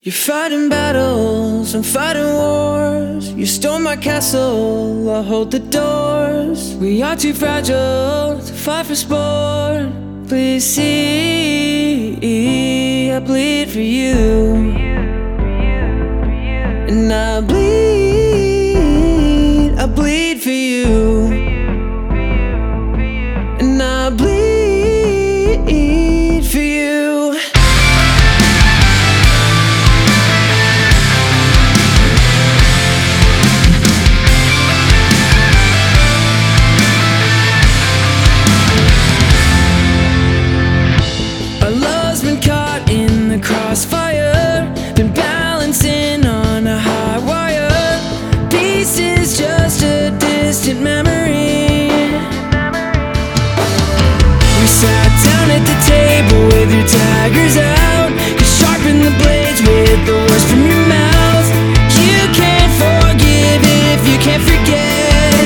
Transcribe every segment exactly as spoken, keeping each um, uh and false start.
You're fighting battles, I'm fighting wars. You stole my castle, I'll hold the doors. We are too fragile to fight for sport. Please see, I bleed for you. And I bleed, I bleed for you. And I bleed for you. Crossfire, been balancing on a high wire. Peace is just a distant memory. We sat down at the table with your daggers out. You sharpen the blades with the words from your mouth. You can't forgive if you can't forget.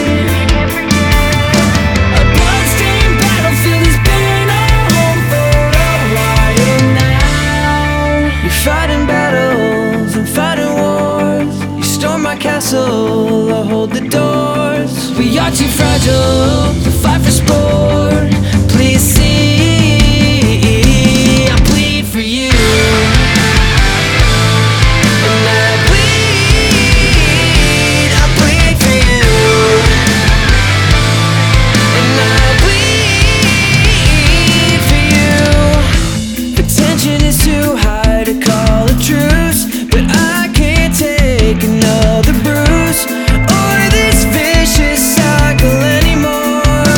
A bloodstained battlefield has been our home for a while now. You're fighting battles and fighting wars. You storm my castle, I'll hold the doors. We are too fragile to fight for sport. Please see, I bleed for you. And I bleed, I bleed for you. And I bleed for you. The tension is too high to call a truce, but I can't take another bruise or this vicious cycle anymore.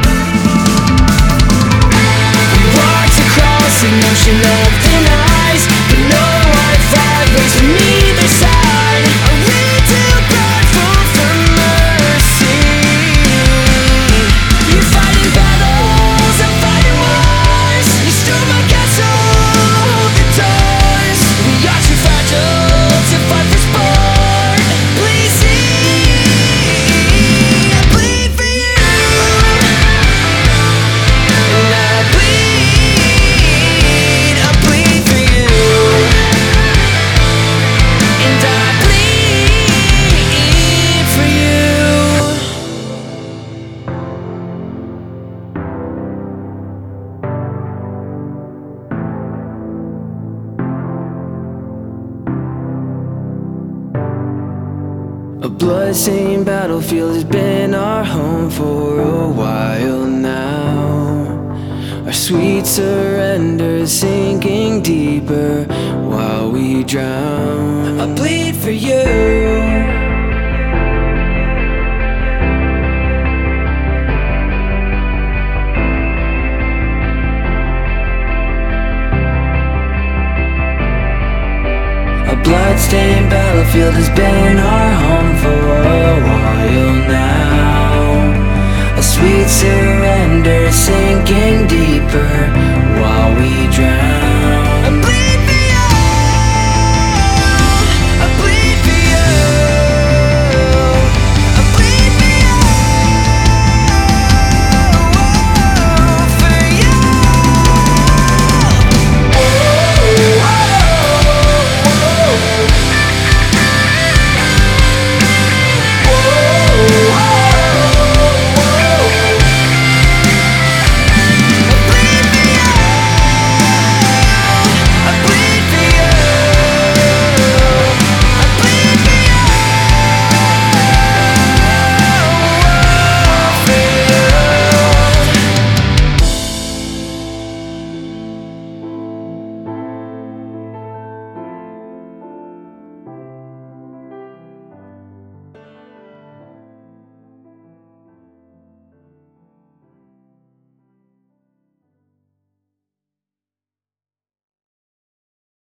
We walked across an ocean of thin ice, but no white flag waves from either side. Are we too prideful for mercy? You're fighting battles, I'm fighting wars. You stole my castle, hold the doors. We are too fragile to fight for sport. Please see, I bleed for you. And I bleed, I bleed for you. And I bleed for you. A bloodstained battlefield has been our home for a while now. Our sweet surrender is sinking deeper while we drown. I bleed for you. A bloodstained battlefield has been our home for a while now. A sweet surrender sinking deeper while we drown.